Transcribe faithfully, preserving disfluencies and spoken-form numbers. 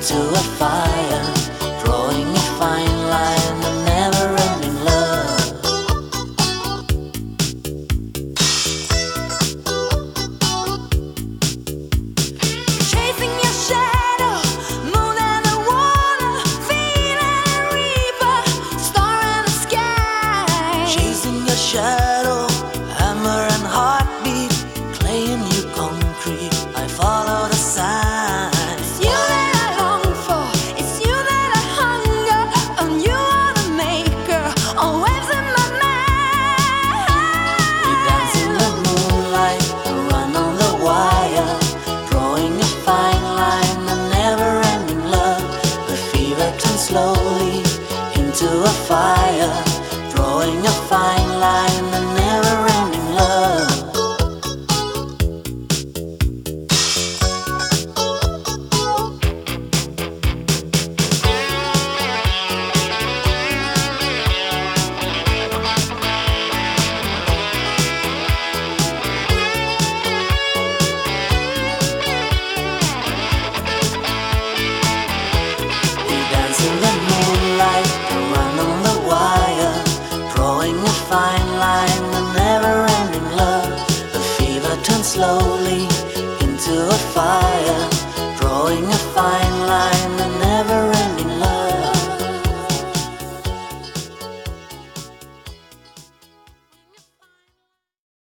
into a fire, drawing a fine line, a never-ending love. Chasing your shadow, moon and the water, feeling a reaper, star in the sky. Chasing your shadow, hammer and heartbeat, clay and you concrete, I follow the signs. It's you that I long for, it's you that I hunger, and you are the maker, always in my mind. We dance in the moonlight, run on the wire, drawing a fine line, a never-ending love. The fever turns slowly into a fire, drawing a fine line, a never-ending love. We dance in the moonlight, run on the wire, drawing a fine line, a never-ending love. The fever turns slowly into a fire, drawing a fine line, a